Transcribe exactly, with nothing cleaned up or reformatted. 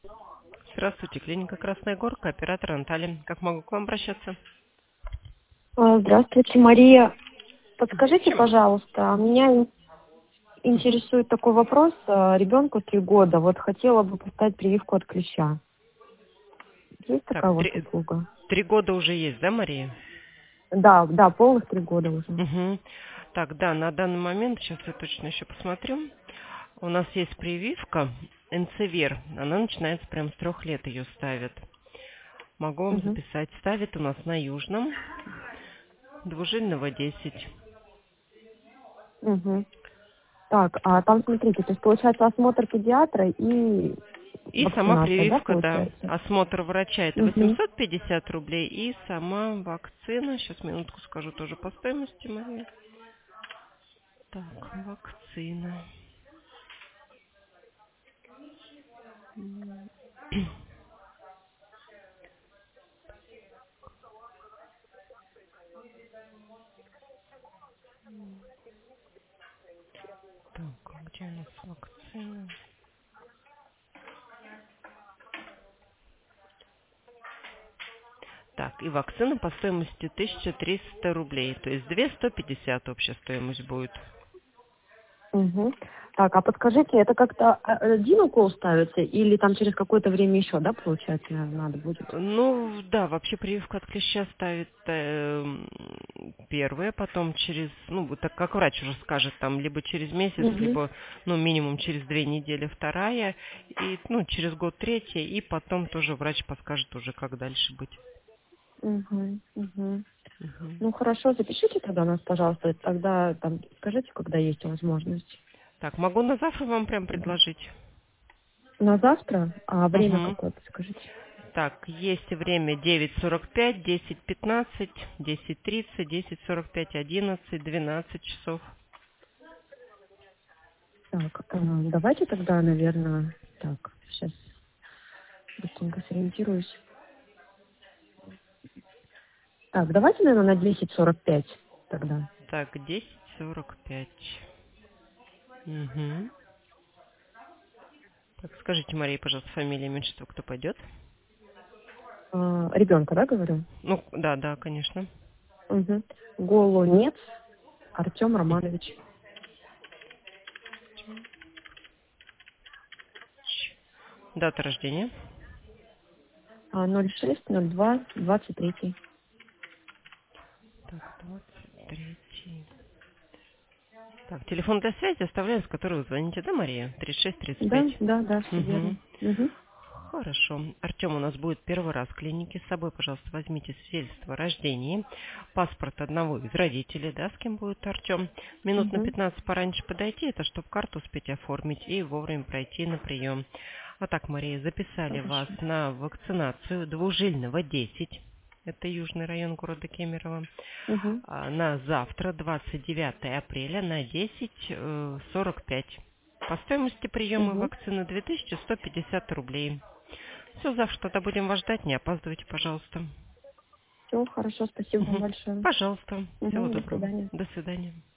Здравствуйте, клиника Красная Горка, оператор Наталья. Как могу к вам обращаться? А, Здравствуйте, Мария. Мгм. Подскажите, Чем? пожалуйста, меня ин- интересует такой вопрос. А, Ребенку три года. Вот хотела бы поставить прививку от клеща. Есть Так, такая у вас три, услуга? три года уже есть, да, Мария? Да, да, полных три года уже. Угу. Так, да, на данный момент, сейчас я точно еще посмотрю. У нас есть прививка Энцевер. Она начинается прям с трех лет ее ставят. Могу вам Угу, записать. Ставит у нас на Южном, двужильного десять. угу. Так, а там смотрите, то есть получается осмотр педиатра и И сама вакцинация, да, прививка, да. получается? Осмотр врача это Угу. восемьсот пятьдесят рублей. И сама вакцина, сейчас минутку скажу тоже по стоимости, Мария. Так, вакцина. М, Так, а где у нас вакцина? Так, и вакцина по стоимости тысяча триста рублей. То есть две сто пятьдесят общая стоимость будет. Угу. Так, а подскажите, это как-то а, один укол ставится или там через какое-то время еще, да, получается, надо будет? Ну, да, вообще прививку от клеща ставит эм, первая, потом через, ну, вот так как врач уже скажет, там, либо через месяц, Угу. либо, ну, минимум через две недели вторая, и, ну, через год третья, и потом тоже врач подскажет уже, как дальше быть. Угу. Угу. Мгм. Ну хорошо, запишите тогда нас, пожалуйста. Тогда там скажите, когда есть возможность. Так, могу на завтра вам прям предложить? На завтра? А время Угу. какое, подскажите? Так, есть время девять сорок пять, десять пятнадцать, десять тридцать, десять сорок пять, одиннадцать, двенадцать часов. Так, э, давайте тогда, наверное, так, сейчас быстренько сориентируюсь. Так, давайте, наверное, на десять сорок пять тогда. Так, десять сорок пять. Угу. Так, скажите, Мария, пожалуйста, фамилия, имя, отчество, кто пойдет? А, ребенка, да, говорю? Ну, да, да, конечно. Угу. Голунец Артем Романович. Дата рождения. А, ноль шесть ноль два двадцать три. Так, двадцать третий. Так, телефон для связи оставляю, с которого вы звоните, да, Мария? тридцать шесть тридцать Да, пять. да, да, все Угу. верно. Угу. Хорошо. Артем у нас будет первый раз в клинике. С собой, пожалуйста, возьмите свидетельство о рождении, паспорт одного из родителей, да, с кем будет Артем. Минут на Угу. пятнадцать пораньше подойти, это чтобы карту успеть оформить и вовремя пройти на прием. А так, Мария, записали вас Хорошо. на вакцинацию двужильного десять. Это южный район города Кемерово. Угу. А, На завтра, двадцать девятое апреля, на десять сорок пять. По стоимости приема Угу. вакцины две тысячи сто пятьдесят рублей. Все, завтра тогда будем вас ждать, не опаздывайте, пожалуйста. Все, хорошо, спасибо вам Мгм. большое. Пожалуйста. Всего Угу, до доброго. свидания. До свидания.